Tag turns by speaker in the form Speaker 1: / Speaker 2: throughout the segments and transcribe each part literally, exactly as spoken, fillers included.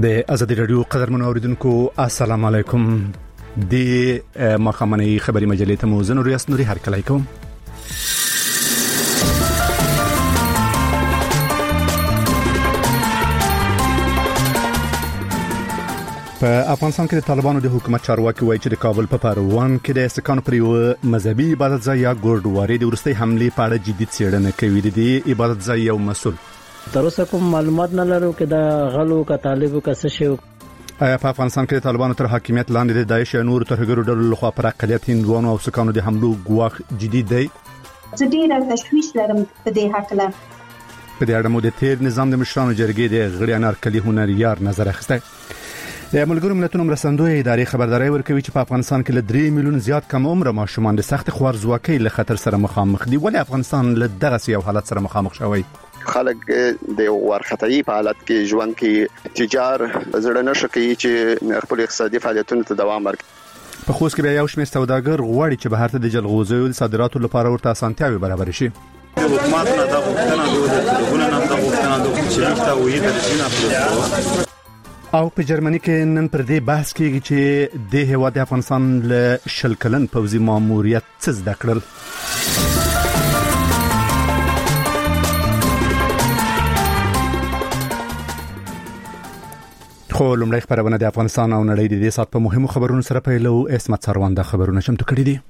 Speaker 1: د ازادي رادیو قدرمنو اوریدونکو السلام علیکم. د مخامنی خبری مجلې ته مو زنور یاس نوري هر کله کوم. په افغانستان کې د طالبانو د حکومت چارواکي وایي چې د کابل په پروان کې د سکانو پر یو مذهبي عبادت ځای یا ګوردواري د ورستۍ حمله په اړه جدي څېړنه کوي. د دې عبادت ځای یو مسؤل
Speaker 2: تر اوسه کوم معلومات نه لرو چې دا غلو کا طالبو کا څه شي.
Speaker 1: آیا په افغانستان کې د طالبانو تر حاکمیت لاندې د داعش یا نور ترهګرو ډلو لخوا پر اقلیت هندوانو او سکانو د حملو ګواښ جدي دی؟
Speaker 3: زه ډېره تشویش لرم په دې حق له
Speaker 1: په دې اړه مو د تیر نظام د مشرانو جرګې د غړي انارکلي هنریار نظر اخیسته. د ملګرو ملتونو مرستندوی ادارې خبرداري ورکوي چې په افغانستان کې له درې میلیون زیات کم عمر ماشومان د سخت خوارزواکۍ له خطر سره مخامخ دي. ولې افغانستان له دغه سیاو حالت سره مخامخ شوی؟
Speaker 4: خلک د ورختۍ په حالت کې ژوند کې تجار زړه نشه کوي چې خپل اقتصادي فعالیتونو ته دوام ورکړي.
Speaker 1: په خوست کې بیا یو شمېر سوداګر غواړي چې بهر ته د جلغوزیو د صادراتو لپاره ورته اسانتیاوي برابر شي.
Speaker 5: حکومت نه دا غوښتنه دوی د ټولګونو نه دا غوښتنه دوی چې تا وې د جنا
Speaker 1: او په جرمني کې نن پر دې بحث کېږي چې د هیواد افغانستان له شل کلن پوځي ماموریت څه زده کړل. خو لومړی خبرونه د افغانستان او نړۍ د دې سات په مهمو خبرونو سره پیلو. اسمت سروان د خبرونه چمتو کړي دي.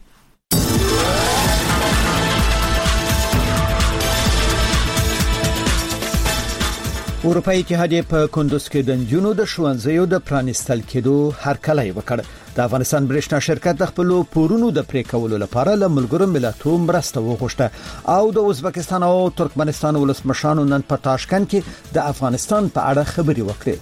Speaker 6: اروپאי اتحادیه په کندوز کې د جنونو د ښوونځیو د پرانستل کېدو هرکلی وکړ. د افغانستان برېښنا شرکت د خپل پورونو د پرې کولو لپاره له ملګرو ملتونو مرسته وغوښته او د ازبکستان او ترکمنستان ولسمشرانو نن په تاشکند کې د افغانستان په اړه خبري وکړې.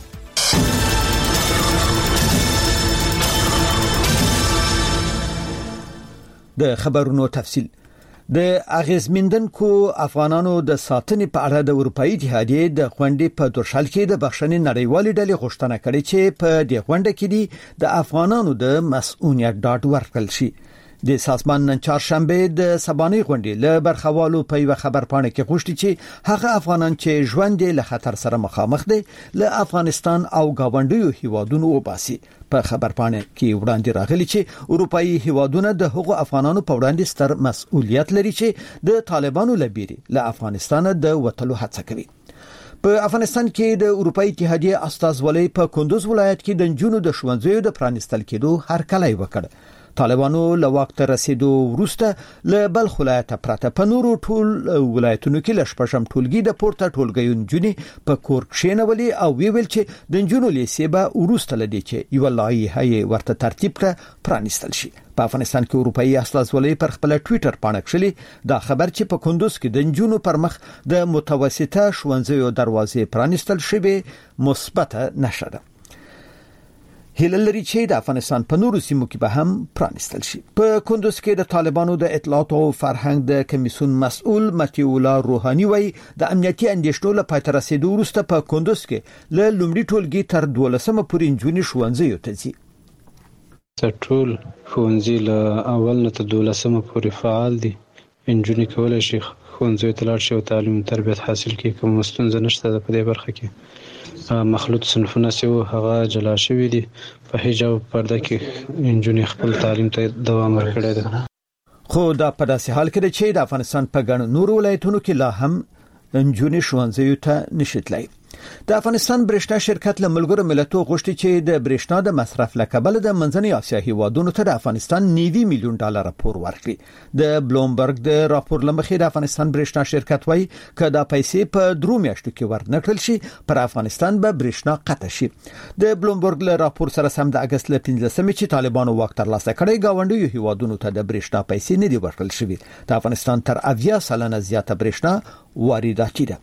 Speaker 6: د خبرونو تفصیل د اغیزمندونکو افغانانو د ساتنې په اړه د اروپאי اتحادیه د غونډې په درشل کې د بخښنې نړیوالې ډلې غوښتنه کړې چې په دې غونډه کې د افغانانو د مسؤلیت ډاډ ورکړل شي. د سازمان نن چهارشنبه د سبانې غونډې له برخوالو په یو خبر پاڼه کې غوښتي چې هغه افغانان چې ژوند له خطر سره مخامخ دي له افغانستان او گاونډیو هیوادونو وباسي. په خبر پاڼه کې وړاندې راغلي چې اروپאי هیوادونه د هغو افغانانو په وړاندې ستر مسؤلیت لري چې د طالبانو لبیري له افغانستان د وټلو هڅه کوي. په افغانستان کې د اروپאי اتحادیه استازولۍ په کندوز ولایت کې د جنونو د ښوونځیو د پرانستل کېدو هرکلی وکړ. طالبانو له وخت رسیدو وروسته له بلخ ولایت پرته په نورو ټول ولایتونو کې لشپشم ټولګي د پورته ټولګیون جونی په کور کښینولي او ویل چې د جنونو لیسیبه وروسته لدی چې یو لایحه ورته ترتیب کړه پرانستل شي. په افغانستان کې اروپאי استازولۍ پر خپل ټوئیټر پاڼه کړلې دا خبر چې په کندوز کې د جنونو پر مخ د متوسطه ښوونځیو دروازې پرانستل شوی مثبت نشه ده. هیله لري چې د افغانستان په نورو سیمو کې به هم پرانستل شي. په کندوز کې د طالبانو د اطلاعات او فرهنګ د کمیسیون مسؤل متیولا روحاني وایي د امنیتي اندېښنو له پاتې رسیدو وروسته په کندوز کې له لومړي ټولګي تر دولسمه پورې نجونې ښوونځیو ته ځي.
Speaker 7: ټول ښوونځي له اول نه تر دولسمه پورې فعال دي. نجونې کولای شي ښوونځیو ته لاړ شي او تعلیم او تربیت حاصل کړي. کوم ستونزه نشته په دې برخه کې. مخلوط صنفونه سیو هغه جلا شوی دي. په حجاب پرده کې نجونې خپل تعلیم ته دوام ورکړی دی.
Speaker 6: خو دا په داسې حال کې چې د افغانستان په ګڼ نورو ولایتونو کې لا هم نجونې ښوونځیو ته نشي تللی. د افغانستان برېښنا شرکت له ملګرو ملتونو غوښتي چې د برېښنا د مصرف لکبل د منځنۍ اسیا هیوادونو ته د افغانستان نوي میلیون ډالر راپور ورکړي. د بلومبرګ د راپور لمخې د افغانستان برېښنا شرکت وایي چې دا پیسې په درو میاشتو کې ورنکړل شي پر افغانستان به برېښنا قطع شي. د بلومبرګ له راپور سره سم د اگست ل پنځلسمې چې طالبانو وخت ترلاسه کړی گاونډیو هیوادونو ته د برېښنا پیسې نه دی ورکړل شوی. د افغانستان تر اویا سلنه زیاته برېښنا وارداتي ده.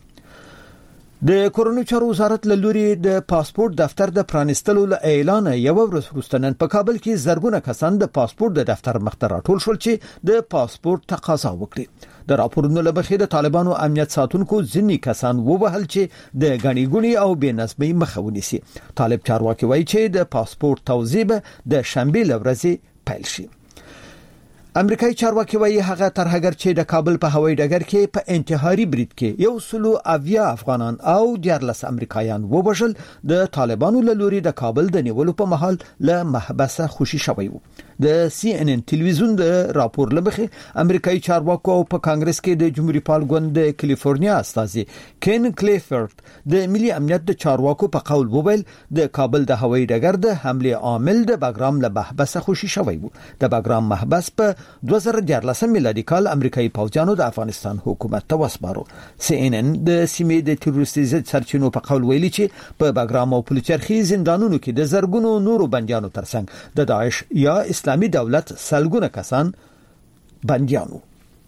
Speaker 6: د کورونو چارو وزارت له لوري د پاسپورت دفتر د پرانستلو له اعلان یو ورځ وروسته نن په کابل کې زرګونه کسان د پاسپورت د دفتر مخ ته راټول شول چې د پاسپورت تقاضا وکړي. د راپورونو له مخې د طالبانو امنیت ساتونکو ځینې کسان ووهل چې د غنی ګونی او بې نظمۍ مخه ونیسي. طالب چارواکي وایي چې د پاسپورت توزیع د شنبه ورځې پیل شي. امریکایي چارواکي وایي هغه ترهګر چې د کابل په هوایي ډګر کې په انتحاري برید کې یو سلو اویا افغانان او دیارلس امریکایان وبشل د طالبانو له لوري د کابل د نیولو په محل له محبسه خوشي شوی وو. د سی ان ان ټلویزیون د راپور لمخې امریکایي چارواکو په کانګرس کې د جمهوریت پال ګوند د کالیفورنیا استازي کین کلیفورد د ملي امنیت د چارواکو په قول وویل د کابل د هوایي ډګر د حمله عامل د باګرام له محبسه خوشي شوی وو. د باګرام محبس په دوه زره دیارلس میلادي کال امریکایي پوځیانو د افغانستان حکومت ته وسپارو. سی ان ان د سیمې د تروریستي ضد سرچینو په قول ویلي چې په باګرام او پلچرخي زندانونو کې د زرګونو نورو بنديانو ترڅنګ د داعش یا اسلامي دولت سلګونه کسان بنديانو.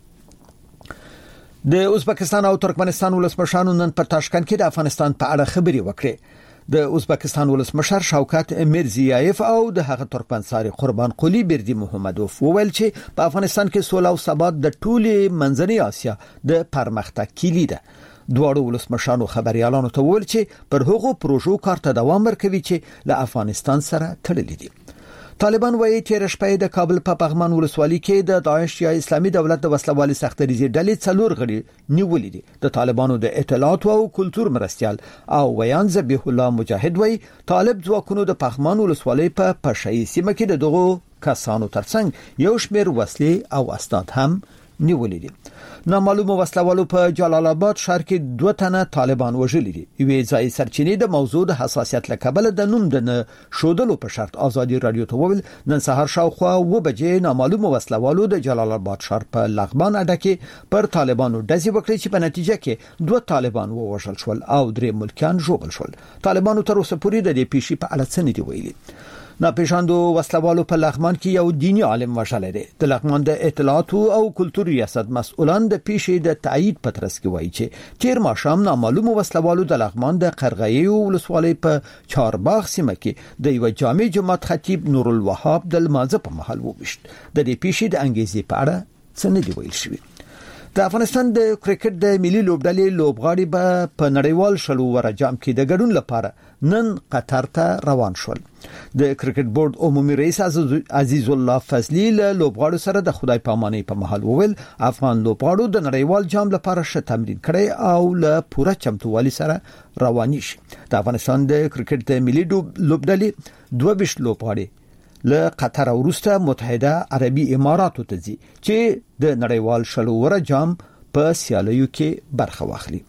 Speaker 6: د ازبکستان او ترکمنستان ولسمشرانو نن په تاشکند کې د افغانستان په اړه خبري وکړې. د ازبکستان ولسمشر شوکت میرزیایف او د هغه ترکمنساري قربان قلی بردی محمدوف وویل چې په افغانستان کې سوله او ثبات د ټولي منځنۍ اسیا د پرمختګ کلی ده. دواړو ولسمشرانو خبريالانو ته وویل چې پر هغو پروژو کار ته دوام ورکوي چې له افغانستان سره تړلي دي. طالبان وایي تیر شپه د کابل په پغمان ولسوالۍ کې د داعش یا اسلامي دولت د وسلوالي سختريزي ډلې څلور غړي نیولې دي. د طالبانو د اطلاعات او کلتور مرستيال او ویان ذبیح الله مجاهد وایي طالب ځواکونو د پغمان ولسوالۍ په پشای سیمه کې د دغو کسانو ترڅنګ یو شمېر وسلې او اسناد هم نیولې دي. نامعلومه وسلوالو په جلال آباد ښار کې دوه تنه طالبان وژلي دي. یوې ځای سرچینې د موضوع د حساسیت لکبل د نوم د شودلو په شرط ازادي رادیو ته وویل نن سهار شاوخوا و بجې نامعلومه وسلوالو د جلال آباد ښار په لغمان اډه کې پر طالبانو ډزې وکړې چې په نتیجه کې دوه طالبان ووژل شول او درې ملکیان ژوبل شول. طالبانو تر اوسه پورې د دې پیښې په اړه څه نه دی ویلي. ناپېژاندو وسلوالو په لغمان کې یو دینی عالم وژلی دی. د لغمان د اطلاعات او کلتور ریاست مسؤلان د پیښې د تایید په ترڅ کې وایي چې تیر ماښام نامعلومو وسلوالو د لغمان د قرغیو ولسوالۍ په چارباغ سیمه کې د یو جامع جماعت خطیب نور الوهاب د لمانځه په محل وویشت. د دې پیښې د انګیزې په اړه څه نه دی ویل شوی. د افغانستان د کرکټ د ملي لوبډلې لوبغاړي به په نړیوال شلو ور جام کې د ګډون لپاره نن قطر ته روان شول. د کرکټ بورډ عمومي رئیس عزیز الله فضلی له لوبغاړو سره د خدای پامانۍ په محل وویل افغان لوبغاړو د نړیوال جام لپاره ښه تمرین کړی او له پوره چمتووالي سره رواني شي. د افغانستان د کرکټ د ملي لوبډلې دوه ویشت لوبغاړي له قطر وروسته متحده عربي اماراتو ته ځي چې د نړیوال شلو ور جام په سیالیو کې برخه واخلي.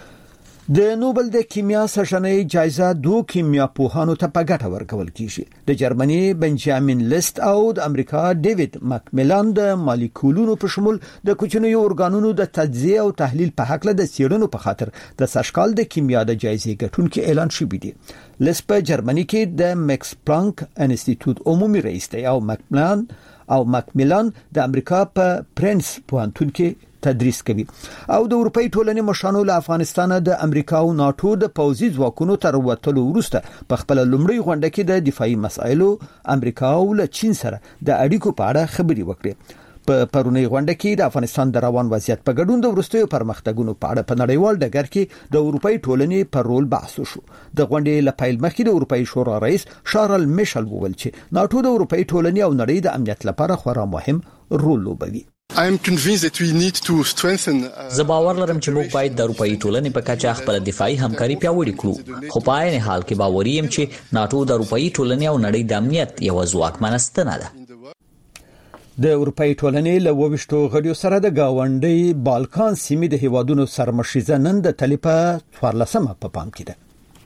Speaker 6: د نوبل د کیمیا سرشنۍ جایزه دوه کیمیا پوهانو ته په ګټه ورکول کیږي. د جرمني بنجامین لیست او د امریکا ډیوډ مکملان د مالیکولونو په شمول د کوچنیو ارګانونو د تجزیه او تحلیل په حق له د سیرونو په خاطر د سشکال د کیمیا د جایزې ګټونکو اعلان شوی دی. لیست په جرمني کې د مکس پلانک انسټیټیوټ عمومي رئیس دی او مکملان او مکملان د امریکا په پرنس پوهنتون کې تدریس کوي او د اروپאי ټولنې مشرانو له افغانستان د امریکا او ناتو د پوځي ځواکونو تر وټلو وروسته په خپل لومړی غونډه کې د دفاعي مسایلو امریکا او له چین سره د اړیکو په اړه خبري وکړي. په پرونی غونډه کې د افغانستان د روان وضعیت په ګډون د ورستیو پرمختګونو په اړه په نړیوال ډګر کې د اروپאי ټولنې پر رول بحث وشو. د غونډې لپاره مخکې د اروپאי شورا رئیس شارل میشل وویل چې ناتو د اروپאי ټولنې او نړۍ د امنیت لپاره خورا مهم رول لوبوي.
Speaker 8: زه باور لرم چې موږ باید د اروپאי ټولنې په کچه خپل دفاعي همکاري پیاوړې کړو، خو په عین حال کې باور یم چې ناتو د اروپאי ټولنې او نړۍ د امنیت یو ځواکمنه ستنه ده.
Speaker 6: د اروپאי ټولنې له وویشتو غړیو سره د گاونډي بالکان سیمې د هیوادونو سرمشيزه نن د تلیپا څوارلسمه په پام کې ده.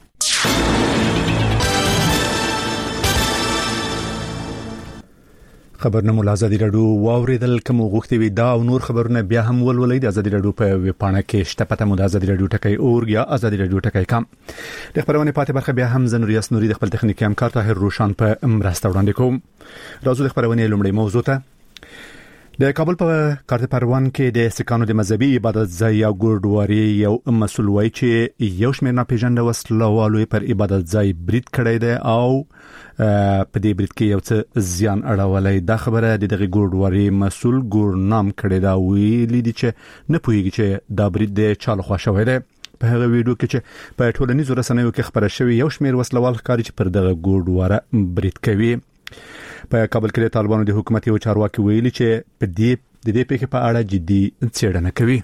Speaker 1: خبرنامه له ازادي رادیو واوریدل کوم غوښتي وي دا او نور خبرونه بیا هم ولولئ د ازادي رادیو په ویب پاڼه کې شته پته مو د ازادي رادیو ټکی اورګ یا ازادي رادیو ټکی کام. د خبرونه پاتې برخه بیا هم زن ریاست نوري د خپل تخنیکی همکار طاهر روشان په مرسته وړاندې کوم. راځو د خبرونه لومړی موضوع ته. د کابل په کارت پروان کې د سکانو د مذهبي عبادت ځای او ګوردواري یو مسول وای چې یو شمېر ناپېژانده وسلوالو پر عبادت ځای برید کړی دی او په دې برید کې یو څه زیان اړولای. دا خبره د دغه ګوردواري مسول ګورنام کړی دا ویلي دي چې نه پوهیږي چې دا برید د چا لخوا شوی دی. په هغه ویډیو کې چې په ټولنیزو رسنیو کې خبره شوې یو شمېر وسلوال ښکاري چې پر دغه ګوردواره برید کوي. په کابل کې طالبانو د حکومت یو چارواکي ویلي چې په دې د دې پیښې په اړه جدي څېړنه کوي.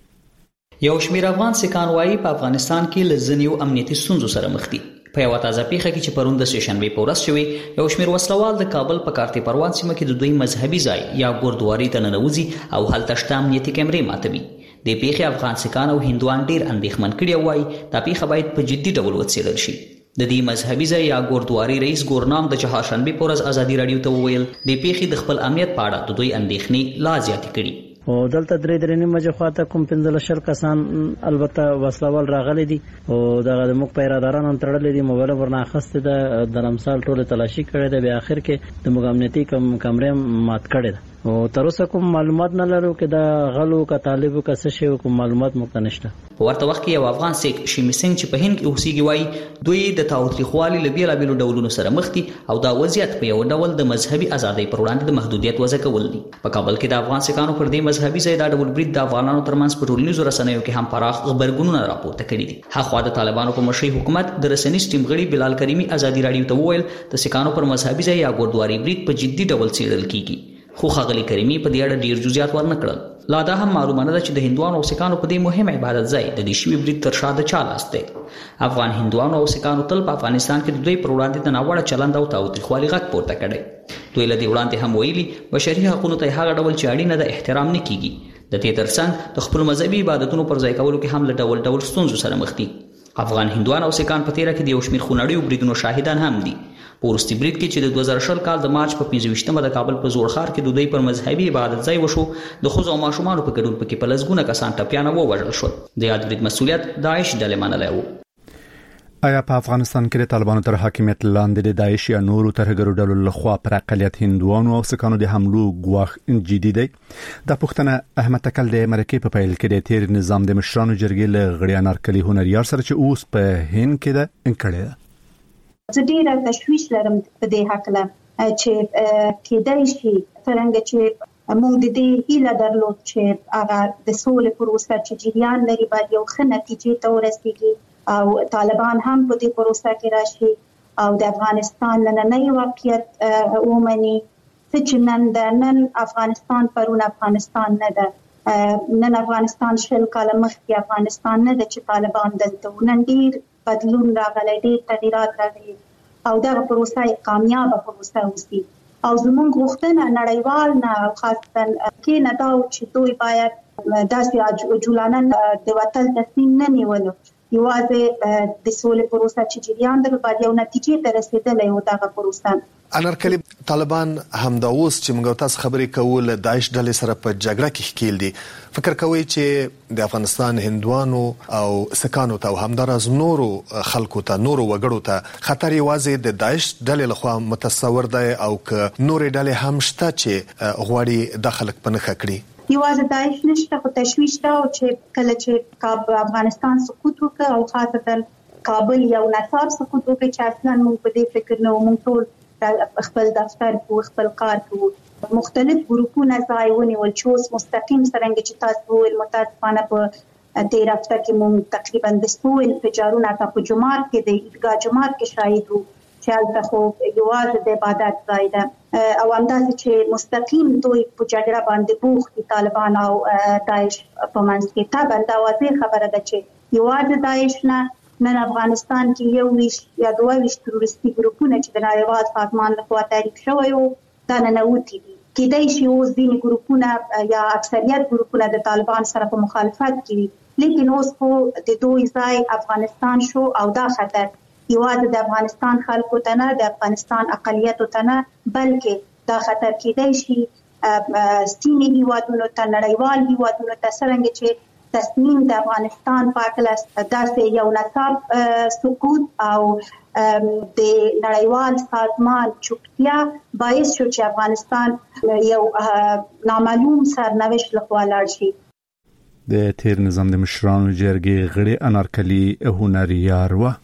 Speaker 8: یو شمېر افغان سکان وايي په افغانستان کې لزنیو امنیتي ستونزو سره مخ دي. په یو تازه پیښه کې چې پرون د سېشنبې په ورځ شوې یو شمېر وسلوال د کابل په کارتي پروان سیمه کې د دوی مذهبي ځای یا ګوردواري ته ننوځي او هلته شته امنیتي کیمرې ماتوي. د پیښې افغان سکان او هندوان ډیر اندېښمن کړي وایي دا پیښه باید په جدي ډول وڅېړل شي. د دې مذهبي ځای یا ګوردواري رئیس ګورنام د چهارشنبه په ورځ ازادي رادیو ته وویل د پیښې د خپل امنیت په اړه د دوی اندېښنې لا زیاتې کړي.
Speaker 2: او دلته درې درې نیمه خواته کوم پنځل شل کسان البته وسلوال راغلي دي او دغه د موږ پیرادارانو تړلې دي موبایل ورنه اخسته ده د لمسال ټوله تلاشي کړې ده. بیا اخر کې د موږ امنیتي کم کمرې مات کړې ده او تر اوسه کوم معلومات نه لرو چې دا غلو کا طالبو کا څه شی کوم معلومات مخ نشته.
Speaker 8: په ورته وخت کې یو افغان سیک شیمی سنگ چې په هند کې اوسېږي وایي دوی د تاوتریخوالي له بیلابېلو ډولونو سره مخ دي او دا وضعیت په یو ډول د مذهبي ازادۍ پر وړاندې د محدودیت وضع کول دي. په کابل کې د افغان سیکانو پر دې مذهبي ځای دا ډول برید د افغانانو ترمنځ په ټولنیزو رسنیو کې هم پراخ خبرګونونه راپورته کړي دي. هغه د طالبانو په مشرۍ حکومت د رسنیز ټیم غړي بلال کریمي ازادي رادیو ته وویل د سیکانو پر مذهبي ځای یا ګوردواري برید په جدي ډول څېړل کیږي. خو خغلی کریمی په دې اړه ډیر جزئیات ورنکړل. لا دا هم معلومه نه ده چې د هندوانو او سکانو په دې مهم عبادت ځای د دې شوی برید تر شا د چا لاس دی. افغان هندوانو او سکانو تل په افغانستان کې د دوی پر وړاندې د ناوړه چلند او تاوتریخوالي غږ پورته کړی. دوی له دې وړاندې هم ویلي بشري حقوقو ته هغه ډول چې اړینه ده احترام نه کیږي. د دې ترڅنګ د خپل مذهبي عبادتونو پر ځای کولو کې هم له ډول ډول ستونزو سره مخ دي. افغان هندوان او سکان په تیره کې د یو شمېر خونړیو بریدونو شاهدان هم دي. په وروستي برید کې چې د دوه زره شل کال د مارچ په پنځه ویشتمه د کابل په زوړ ښار کې د دوی پر مذهبي عبادت ځای وشو د ښځو او ماشومانو په ګډون پکې په لسګونه کسان ټپیانه ووژل شول. د یاد برید مسؤلیت داعش ډلې منلی و.
Speaker 1: آیا په افغانستان کې د طالبانو تر حاکمیت لاندې د داعش یا نورو ترهګرو ډلو لخوا پر اقلیت هندوانو او سکانو د حملو ګواښ جدي دی؟ دا پوښتنه احمد تکل د مرکې په پیل کې د تیر نظام د مشرانو جرګې له غړي انارکلي هنریار سره چې اوس په هند کې ده انکړی ده.
Speaker 3: زه ډېره تشویش لرم په دې هکله چې کېدای شي څرنګه چې موږ د دې هیله درلود چې هغه د سولې پروسه چې جریان لري باید یو ښه نتیجې ته ورسیږي او طالبان هم په دې پروسه کې راشي او د افغانستان نننی واقعیت ومني چې نن د نن افغانستان پرون افغانستان نه ده. نن افغانستان شل کاله مخکې افغانستان نه ده چې طالبان دلته نن ډېر بدلون راغلی ډېر تغیرات راغلي او دغه پروسه کامیابه پروسه اوسي او زموږ غوښتنه نړیوال نه او خاصتا کې نه دا چې دوی باید داسې عجولانه د وتل تصمیم نه نیولو یوازې د سولې پروسه چې جریان درلود باید یو نتیجې ته رسېدلی و دغه پروسه.
Speaker 9: انارکلي طالبان همدا اوس چې موږ تاسو خبرې کوو له داعش ډلې سره په جګړه کې ښکیل دي. فکر کوئ چې د افغانستان هندوانو او سکانو ته او همداراز نورو خلکو ته نورو وګړو ته خطر یوازې د داعش ډلې لخوا متصور دی او که نورې ډلې هم شته چې غواړي د خلک په نښه کړي؟
Speaker 3: یوازې داعش نشته خو تشویش دا چې کله چې افغانستان سقوط وکړ او خاصتا کابل یو نصاب سقوط وکړ چې اصلا موږ په دې فکر نه وو. موږ ټول خپل دفتر کوو خپل کار کوو مختلف ګروپونه ځای ونیول چې اوس مستقیم څرنګه چې تاسو وویل متاسفانه په تیر هفته کې موږ تقریبا د څو انفجارونه په جماعت کې د عیدګاه جماعت کې شاهد وو چې هلته خو یوازې د عبادت ځای ده او همداسې چې مستقیم دوی په جګړه باندې بوخت دي طالبان او داعش په منځ کې. طبعا دا واضح خبره ده چې یوازې داعش نه نن افغانستان کې یو ویشت یا دوه ویشت تروریستي ګروپونه چې د نړیوال سازمان لخوا تعریف شوی وو دا ننوتي دي. کېدای شي اوس ځینې ګروپونه یا اکثریت ګروپونه د طالبان سره په مخالفت کې وي لیکن اوس خو د دوی ځای افغانستان شو او دا خطر یوازې د افغانستان خلکو ته نه د افغانستان اقلیتو ته نه بلکې دا خطر کېدای شي سیمې هیوادونو ته نړیوال هیوادونو ته څرنګه چې تصمیم د افغانستان په اړه داسې یو نصاب سقوط او د نړیوال سازمان چوپتیا باعث شو چې افغانستان یو نامعلوم سرنوشت لخوا لاړ شي.
Speaker 1: د تیر نظام د مشرانو جرګې غړي انارکلي هنریار و.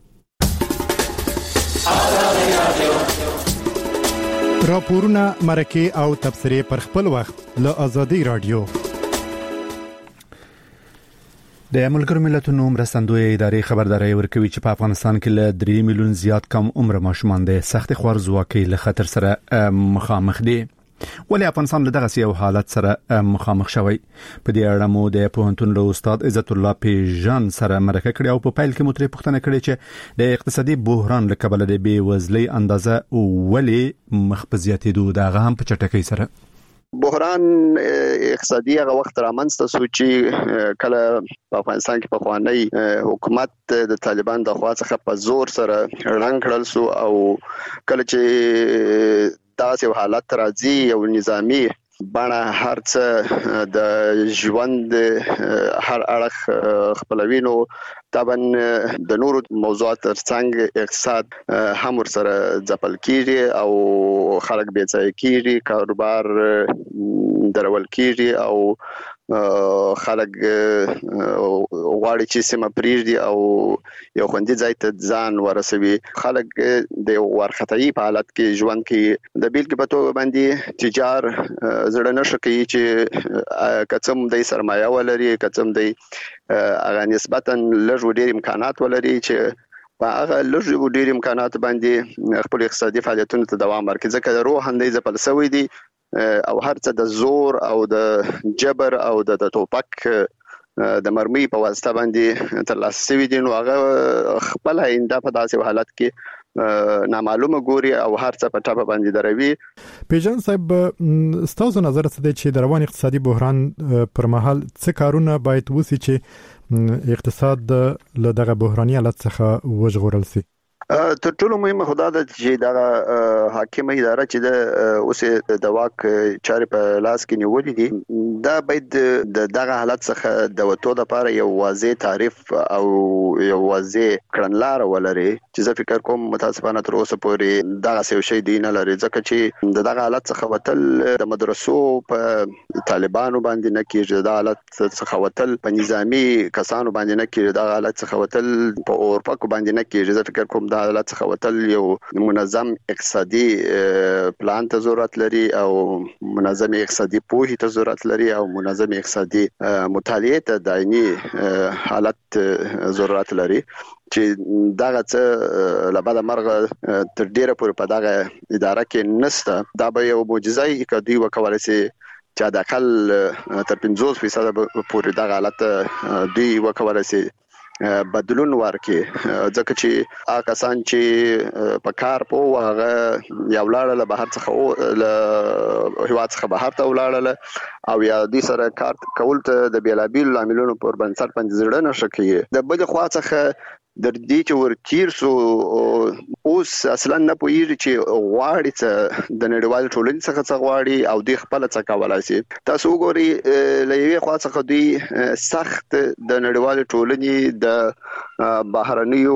Speaker 10: راپورونه مرکې او تبصرې پر خپل وخت له آزادۍ رادیو.
Speaker 1: د ملګرو ملتونو مرستندوی ادارې خبرداري ورکوي چې په افغانستان کې له درې میلیون زیات کم عمر ماشومان د سخت خوارځواکۍ له خطر سره مخامخ دي. ولې افغانستان له دغه سیو حالت سره مخامخ شوی؟ په دې اړه مو د پوهنتون له استاد عزت الله پیژان سره مرکه کړې او په پیل کې مو ترې پوښتنه کړې چې د اقتصادي بحران له کبله د بېوزلۍ اندازه ولې مخ په زیاتېدو دغه هم په چټکۍ سره؟
Speaker 4: بحران اقتصادي هغه وخت رامنځته شو چې کله په افغانستان کې په خوانی حکومت د طالبان د خوا څخه په زور سره رنګ کړل شو او کله چې داسې حالت راځي یو نظامی بڼه هر څه د ژوند هر اړخ خپلوینو طبعا د نورو موضوعات ترڅنګ اقتصاد هم ورسره ځپل کیږي او خلک بې ځای کیږي، کاروبار درول کیږي او خلک غواړي چې سیمه پریږدي او یو خوندي ځای ته ځان ورسوي. خلک د ورختۍ په حالت کې ژوند کې د بیلګې په توګه باندې تجار زړه نشه کوي چې کڅم د سرمایه ولري، کڅم د هغه نسبتا لږ ډیر امکانات ولري چې په هغه لږ ډیر امکانات باندې خپل اقتصادي فعالیتونو ته دوام ورکړي، ځکه د روح هندې ځپل شوی دي او هر څه د زور او د جبر او د ټوپک د مرمۍ په واسطه باندې ترلاسه شوی دي. نو هغه خپل آینده په داسې حالت کې نامعلومه ګوري او هر څه په ټاپه باندې دروي.
Speaker 10: پیژان صاحب، ستاسو نظر څه دی چې د روان اقتصادي بحران پر مهال څه کارونه باید وشي چې اقتصاد له دغه بحراني حالت څخه وژغورل شي؟
Speaker 4: تر ټولو مهمه خدا ده چې دا حاکمه اداره چې د اوس د واک چارې په لاس کې نیولې دي دا باید د دغه حالت څخه د وټو لپاره یو واضح تعریف او یو واضح کړنلار ولري چې زه فکر کوم متاسفانه تر اوسه پورې دغه څه شی دی نه لري، ځکه چې د دغه حالت څخه وتل د مدرسو په طالبانو باندې نه کېږي، د حالت څخه وتل په نظامی کسانو باندې نه کېږي، د حالت څخه وتل په اورپکو باندې نه کېږي. زه فکر کوم د حالت څخه وتل یو منظم اقتصادي پلان ته ضرورت لري او منظم اقتصادي پوهې ته ضرورت لري او منظم اقتصادي مطالعه ته دایمي حالت ضرورت لري چې دغه څه لباده مرغه تر ډیره پورې په دغه اداره کې نشته. دا به یو معجزه ای که دوی وکولای شي چې د اقل تر پنځوس فیصد پورې دغه حالت دوی وکولای شي بدلون ورکړي، ځکه چې هغه کسان چې په کار په هغه یو لاړه بهر څخه له هیواد څخه بهر ته ولاړه او یا د سره کار کول ته د بیلابیل عاملونو پر بنسټ باندې زړه نشه کوي. د بل خوا څخه د دې چې ورتیر سو اوس اصلا نه پوهیږي چې غواړي څه د نړیوال ټولنې څخه څه غواړي او د خپل څه کولای شي. تاسو وګورئ لېوي خوا څخه دوی سخت د نړیوال ټولنې د بهرنیو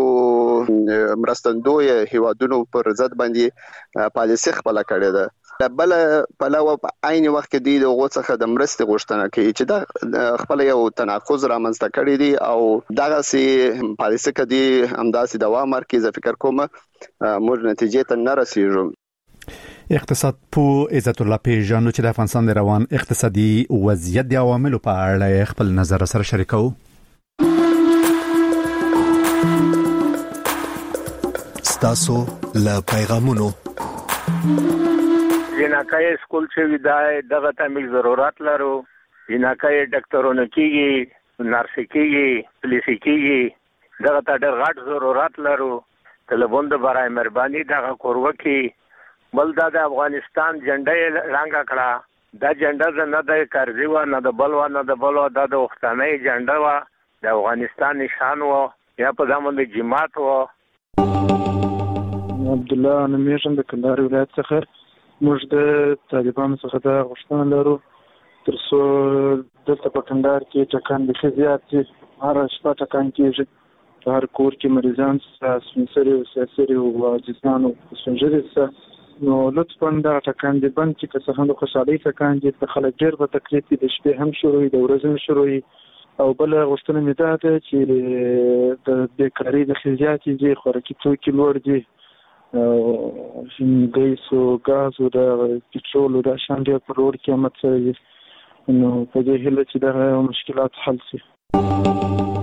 Speaker 4: مرستندوی هیوادونو پر ضد باندې پالیسي خپل کړې ده. بل په لو په عین وخت کې د غو څخه د مرستې غوښتنه کوي چې د خپل یو تناقض رامنځته کړی دی او دغه سي پالیسي کدي همداسې دوام ورکړي. زه فکر کوم موږ نتیجې ته نه رسیږو.
Speaker 1: اقتصاد پو عزت الله پیژانو چې د افغانستان د روان اقتصادي وضعیت د عواملو په اړه خپل نظر سره شریکو.
Speaker 9: ستاسو له پیغامونو
Speaker 11: جنکای سکول چې ودای دغه تعمیل ضرورت لرو، جنکای ډاکټرونه کیږي، نرس کیږي، پولیس کیږي، دغه ته ډېر غټ ضرورت لرو. طلبون د برای مهرباني دغه کورو کې بل د افغانستان جنډه رنګ کړه، دا جنډه نه د کارزی و نه د بل و نه د بل و د وختانه جنډه و د افغانستان نشان و یا په دامن د جماعت و.
Speaker 12: عبد الله نمیشم د کندهار ولایت څخه موږ د طالبانو څخه د غوښتنه لرو تر څو دلته په کندهار کې ټکان به زیات شي، هر شپه ټکان کېږي، په هر کور کې مریضان سپینسري او سیاسري او جسمانو سپینجري سه. نو لطفا دا ټکان دې بند کړي، که څه هم د خوشحالۍ ټکان دي، په خلک ډېر په تکلیف دي، د شپې هم شروع د ورځې هم شروع. او بل غوښتنه مې دا ده چې د بیکارۍ د زیاتې دي، خوراکي توکي لوړ دي، ګیس او ګاز او د پټرول او د شان ډېر په لوړ قیمت سره دي. نو په دې هیله چې دغه مشکلات حل شي.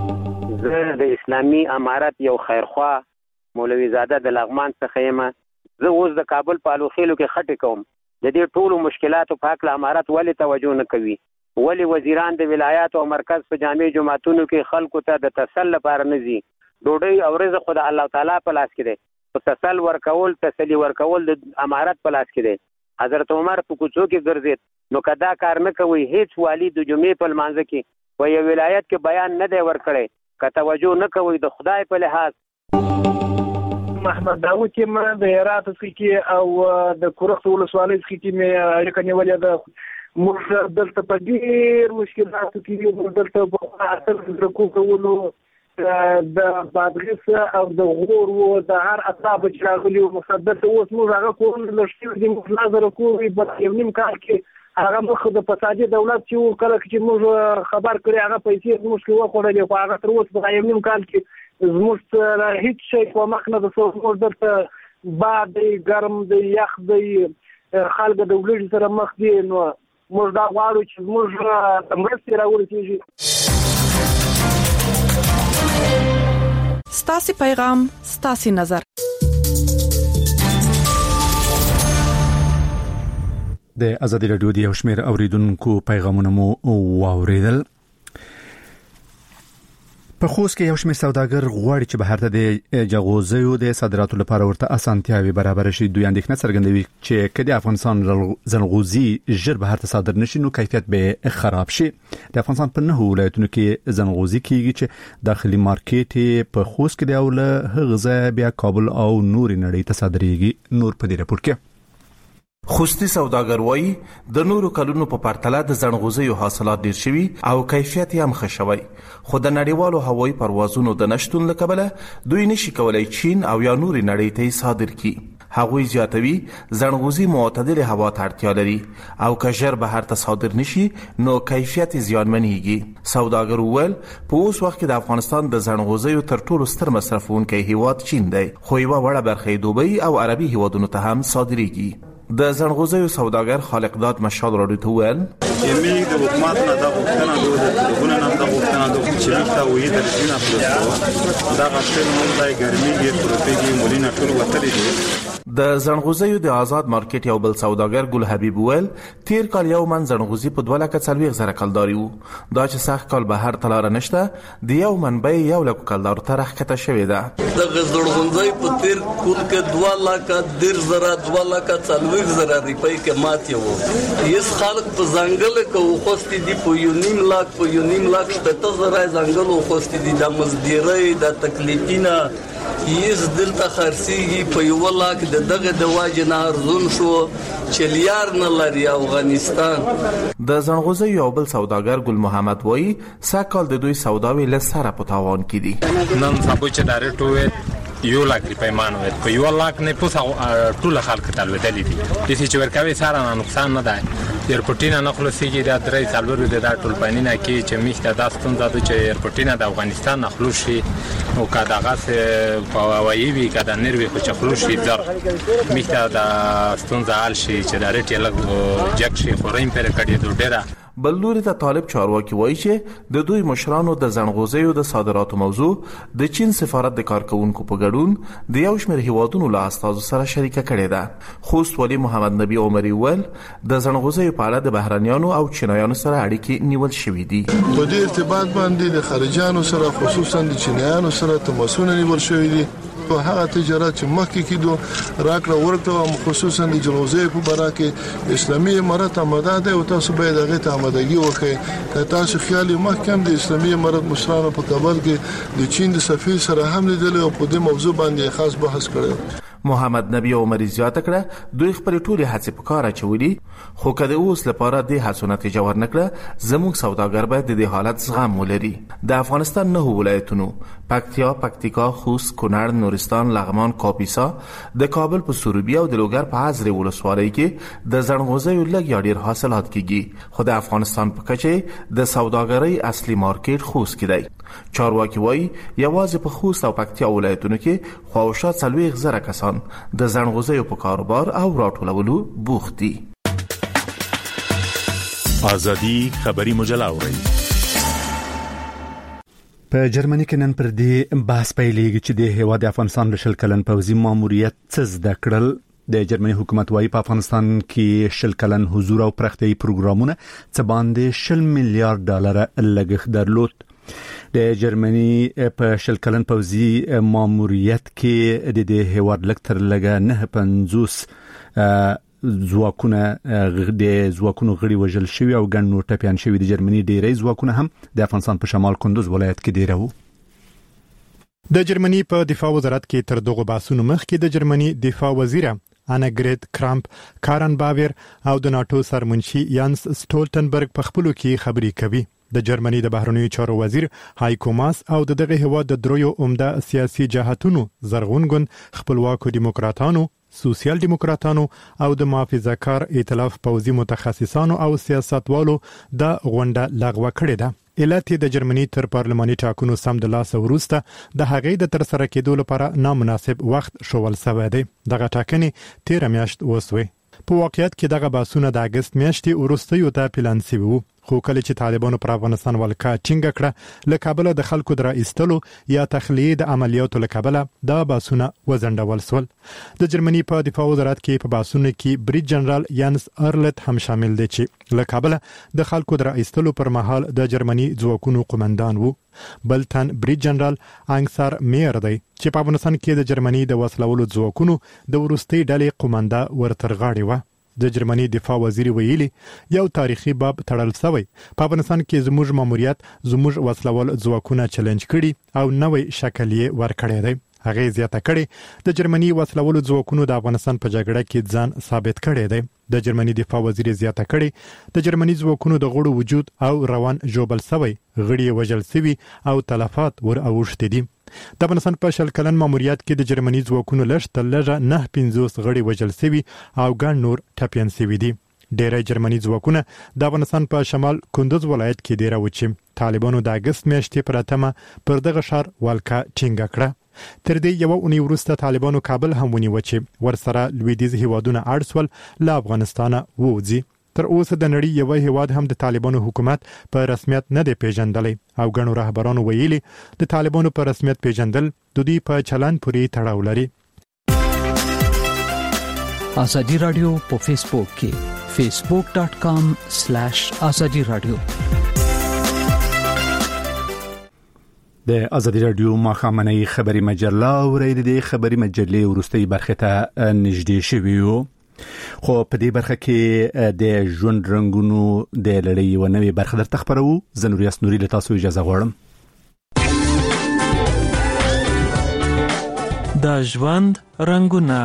Speaker 13: زه د اسلامي امارت یو خیرخوا مولوي زاده د لغمان څخه یم. زه اوس د کابل په الوخیلو کې خټې کوم. د دې ټولو مشکلاتو په حق امارت ولې توجه نه کوي؟ ولې وزیران د ولایت او مرکز په جامع جماعتونو کې خلکو ته د تسل لپاره نه ځي؟ ډوډۍ او رزق خو د الله تعالی په لاس کې دی. په تسل ورکول تسلی ورکول د امارت په لاس کې دی. حضرت عمر په کوڅو کې ګرځید، نو کدا کار نه کوي هیڅ والی د جمعې په لمانځه کې په یو ولایت کې بیان نه دی ورکړی، که توجه نه کوي د خدای په لحاظ.
Speaker 12: محمد داوود یم د هرات څخه او د کورخت ولسوالۍ څخه مې اړیکه نیولې ده. موږ دلته په ډېر مشکلاتو کې یو، دلته په اصل د کوکولو د بادغیس او د غور او د هر اصحاب چې راغلي او مصدق اوس موږ هغه کول لږ دي موږ نظر کوو په یو نیم کال کې هغه مخ د فسادي دولت چې کله چې موږ خبر کړی هغه پیسې موږ کې وخوړلې خو هغه تر اوسه په یو نیم کال کې زموږ هیڅ شی په مخ نه د څو دلته باد دی، ګرم دی، یخ دی، خلک د ولې سره مخ دي. نو موږ دا غواړو چې موږ مرستې راوړو.
Speaker 14: ستاسو پیغام ستاسو نظر.
Speaker 1: د ازادي رادیو د یو شمېر اوریدونکو پیغامونه مو واوریدل. په خوست کې یو شمېر سوداګر غواړي چې بهر ته د جغوزیو د صادراتو لپاره ورته اسانتیاوي برابر شي. دوی اندېښنه څرګندوي چې کله افغانستان زنغوزي ژر بهر ته صادر نشي نو کیفیت به خراب شي. د افغانستان په نه ولایتونو کې زنغوزي کیږي چې داخلي مارکیټ په خوست کې دی او له هغه بیا کابل او نور نړۍ ته صادرېږي. نور په دې راپور کې
Speaker 15: خوستی سوداګر وایي د نورو کلونو په پرتله د زنغوزیو حاصلات ډیر شوي او کیفیت یې هم ښه شوی، خو د نړیوالو هوایي پروازونو د نشتون له کبله دوی نشي کولای چین او یا نورې نړۍ ته صادر کړي. هغوی زیاتوي زنغوزي معتدل هوا ته اړتیا لري او که ژر بهر ته صادر نشي نو کیفیت زیانمنېږي. سوداګر وویل په اوس وخت کې د افغانستان د زنغوزیو تر ټولو ستر مصرفونکی هیواد چین دی، خو یوه وړه برخه یې دوبۍ او عربي هیوادونو ته هم صادریږي. د زنغوزیو سوداګر خالق داد مشال راډیو ته وویل
Speaker 5: یمي د حکومت نه د غوښتنه د تلګونه نه د غوښتنه د چې تا وې د سینا پروسه دا غشن مونږ د ګرمي د پروتګي مولینه ټول وتري دي.
Speaker 15: د زنغوزیو د آزاد مارکیټ یو بل سوداګر ګل حبیب ویل تیر کال یو من زنغوزي په دوه لکه څلوېښت زره کلداري وو، دا چې سخت کال بهر ته لاره نشته د یو منبع یو لکو کلدارو ته راښکته شوې ده.
Speaker 16: د زنغوزي په تیر کال کې دوه لکه ډېر زره دوه لکه څلوېښت زره روپۍ کې ماتې وو. هیڅ خلک په ځنګل کې وخوستي دي په یو نیم لاک په یو نیم لاک شپېته زره ځنګل وخوستي دي. د مزدورۍ د تکلیفینه هیڅ دلته خرڅېږي په یو لاک د دغه د واجې نه ارزون شو چې لیار نه لري افغانستان.
Speaker 15: د زنغوزي یو بل سوداګر ګل محمد وایي سږ کال د دوی سوداوي له سره په تاوان کې دي.
Speaker 17: نن سبا چې ډایرکټ وې یو لاک روپۍ مان وې په یو لاک نه پوسه ټول خلک تلوېدلې دي. د چې ورکوي سره نه نقصان نه دی. ایرپورټینه نه خلاصېږي دا درې څلور د دا ټول پنینه کې چې میخته دا ستونزه ده چې ایرپورټینه د افغانستان نه خلاص شي او که دغه په هوایي وي که د نیر وي خو چې خلاص شي زر میخته د ستونزه حل شي چې ډایرکټ یې لږ جګ شي خو ریم پرې کړي ډېره.
Speaker 15: بل لوري ته طالب چارواکي وایي چې د دوی مشرانو د زنغوزیو د صادراتو موضوع د چین سفارت د کارکونکو په ګډون د یو شمېر هیوادونو له استازو سره شریکه کړې ده. خوست ولی محمد نبی عمري ویل د زنغوزیو په اړه د بهرنیانو او چینایانو سره اړیکې نیول شوې دي.
Speaker 18: په دې ارتباط باندې د خارجيانو سره خصوصا د چینایانو سره تماسونه نیول شوې دي. په هغه تجارت چې مخکې کېدو راکړه ورکړه خصوصا د جنوزي په برا کې اسلامي امارت آماده ده او تاسو باید هغه ته آمادګي وکړئ. که تاسو خیال محکم د اسلامي امارت مشرانو په کابل کې د چین د سفیر سره هم لیدل او په دې موضوع باندې خاص بحث کړی.
Speaker 15: محمد نبی عمري زیاته کړه دوی خپل ټولې هڅې په کار اچولي، خو کله اوس لپاره د هڅو نتیجه ورنکړه زموږ سوداګر باید د دې حالت زغم ولري. د افغانستان نه ولایتونو پکتیا، پکتیکا، خوست، کونړ، نورستان، لغمان، کاپیسا، د کابل په سروبي او د لوګر په حضرې ولسوالۍ کې د زنغوزیو لږ یا ډېر حاصلات کیږي، خو د افغانستان په کچه د سوداګرۍ اصلي مارکیټ خوست کې دی. چارواکي وایي یوازې په خوست او پکتیا ولایتونو کې خواوشا څلوېښت زره کسان د زنغوزیو په کاروبار او راټولولو بوخت دي.
Speaker 19: ازادي خبري مجله اوري.
Speaker 1: په جرمني کې نن پر دې بحث پیلېږي چې د هیواد افغانستان د شل کلن پوځي ماموریت څه زده کړل. د جرمني حکومت وايي په افغانستان کې شل کلن حضور او پرختي پروګرامونه څه باندې شل میلیارډ ډالر لګښت درلود. د جرمني په شل کلن پوځي ماموریت کې د دې هیواد لکتر لګا نه پنځوس ځواکونه د ځواکونو غړي وژل شوی او ګڼ نور ټپيان شوی. د جرمني ډیری ځواکونه هم د افغانستان په شمال کندوز ولایت کې ډیرو.
Speaker 10: د جرمني په دفاع وزارت کې تر دغه باسونو مخکې د جرمني دفاع وزیره اناګریت کرامپ کارن باویر او د ناتو سرمنشي یانس سټولټنبرګ په خپلو کې خبري کوي. د جرمني د بهرنیو چارو وزیر هایکو ماس او د دغه هیواد د دریو عمده سیاسي جهاتونو زرغون ګوند خپلواکو دیموکراتانو، سوسیال دیموکراتانو او د محافظه‌کار ائتلاف پوځي متخصصانو او سیاستوالو د غونډه لغوه کړې ده. علت د جرمني تر پارلماني ټاکنو سم د لاس وروسته د هغې د تر سره کېدو لپاره نامناسب وخت شول شوی دی. دغه ټاکنې تیر میاشت وسوي. په واقعیت کې دغه باسونه د اگست میاشتې وروسته یو ته پلان شوی وو، خو کله چې طالبانو پر افغانستان ولکه ټینګ کړه له کابل د خلکو در ایستلو یا تخلیه د عملیاتو له کابل د باسونه وزندول سول. د جرمني په دفاع وزارت کې په باسونه کې بریټ جنرال یانس ارلت هم شامل دي چې له کابل د خلکو در ایستلو پر مهال د جرمني ځواکونو قومندان وو. بلتن بریټ جنرال انګسار میر دی چې په افغانستان کې د جرمني د وسلولو ځواکونو د ورستۍ ډلې قومنده ورترغاړي و. د جرمني دفاع وزیر ویلي یو تاریخي باب تړل شوی. په افغانستان کې زموږ ماموریت زموږ وسلول ځواکونه چیلنج کړي او نوې شکل یې ورکړی دی. هغه زیاته کړي د جرمني وسلول ځواکونو د افغانستان په جګړه کې ځان ثابت کړي دی. د جرمني دفاع وزیر زیاته کړي د جرمني ځواکونو د غړو وجود او روان جوبل شوی، غړي وژل شوی او تلفات ور اوښتي دي. د افغانستان په شل کلن ماموریت کې د جرمني ځواکونو لږ تر لږه نه پنځوس غړي وژل شوی او ګڼ نور ټپيان شوي دي. ډیری جرمني ځواکونه د افغانستان په شمال کندوز ولایت کې ډیره وچی. طالبانو د اگست میاشتې پر اتمه پر دغه ښار ولکه ټینګ کړه. تر دې یو اونۍ وروسته طالبانو کابل هم ونیو چې ورسره لویدیځ هیوادونه اړسول له افغانستانه ووځي. تر اوسه د نړۍ یو هیواد هم د طالبانو حکومت په رسمیت نه دی پیژندلی او ګڼو رهبرانو ویلي د طالبانو په رسمیت پیژندل د دوی په چلند پورې تړاو لري.
Speaker 19: ازادي رادیو په فیسبوک کې facebook dot com slash azadi radio.
Speaker 1: د ازادي رادیو ماخامنۍ خبري مجله ورید د خبري مجلې ورستۍ برخه ته نږدې شوی وو. خو په دې برخه کې د ژوند رنگونو د لړۍ و نوې برخه درته خبرو. زنوریاس نوري له تاسو اجازه غواړم.
Speaker 20: د ژوند رنگونه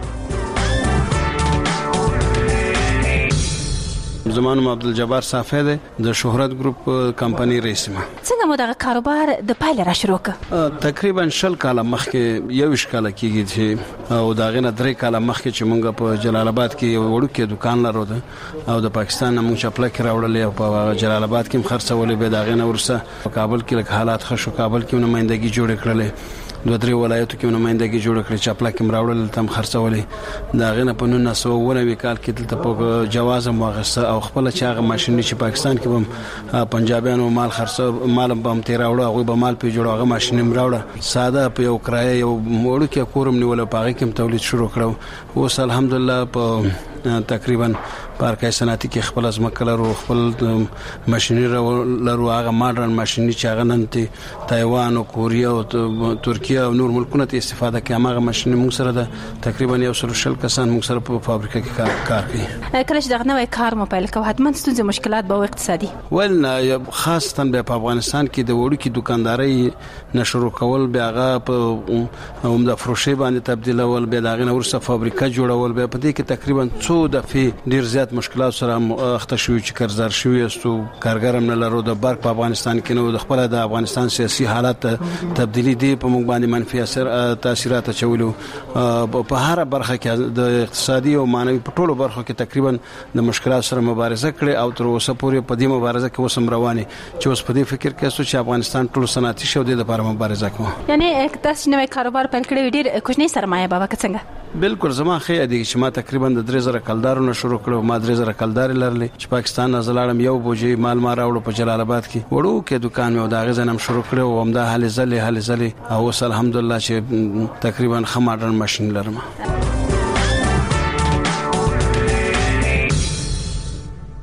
Speaker 21: زمانو عبدالجبار صافی دی د شهرت ګروپ کمپنی رئیس ما.
Speaker 22: څنګه مو دغه کاروبار د پایل را شروع ک؟
Speaker 21: تقریبا شل کاله مخکې یو شکاله کېږي چې او دا غنه درې کاله مخکې چې مونږ په جلال آباد کې یو وړوکی دکان لرو او د پاکستان مونږ چپله کې راوړل او په جلال آباد کې خرڅولې به دا غنه ورسه په کابل کې لکه حالات خشو کابل کې نمائندګي جوړ کړل. دوه درې ولایتو کې نمائندګي جوړ کړې چپله کې راوړل تم خرڅولې. دا غنه په نولس سوه اووه کال کې دلته په جواز مغسه او خپل چې هغه ماشين چې پاکستان کې هم پنجابیانو مال خرڅ مال بم تیر راوړ هغه به مال پی جوړ هغه ماشين راوړ ساده په یو کرایه یو موړو کې کورم نیول پاغه کې تولید شروع کړو. اوس الحمدلله په تقریبا پارکای صنعتي کې خپل ازمه کلرو خپل ماشيني لرو هغه ماډرن ماشيني چې هغه نن ته تایوان او کوریا او ترکیه او نور ملکونو ته استفاده کوي. هغه ماشيني موږ سره د تقریبا یو سل شل کسان موږ سره په فابریکه کې کار کوي.
Speaker 22: کله چې دغه نوې کار مو پیل کوه حتمن ستونزې مشکلات به اقتصادي
Speaker 21: ول خاصتا په افغانستان کې د وړو کې دکانداري نشرو کول به هغه په عمده فروشي باندې تبدیلول به دغه ورسره فابریکه جوړول به په دې کې تقریبا څو دفعه ډیر زیات مشکلات سره اخته شوی چې قرضدار شوی استو کارګرم نه لرو د برق په افغانستان کې نو د خپل د افغانستان سیاسي حالت تبدیلی دی په موږ باندې منفي اثر تاثیرات چولو په هر برخه کې د اقتصادي او مانوي په ټولو برخو کې تقریبا د مشکلات سره مبارزه کړې او تر اوسه پورې په دې مبارزه کې وسم روانه چې اوس په دې فکر کې چې افغانستان ټول صنعتي شو د لپاره مبارزه کوي.
Speaker 22: یعنی تاسو نوې کاروبار پیل کړی ډیر کوچنی سرمایه بابا څنګه
Speaker 21: بالکل زما خې دی چې ما تقریبا د درې زره کلدارونو شروع کړو ما درې زره کلدار لرلې چې پاکستان نه زلاړم یو بوجي مال ما راوړو په جلال آباد کې وړو کې دکان مې دا غزنم شروع کړو او همدا حل زلې حل زلې او الحمدلله چې تقریبا خماډن ماشين لرم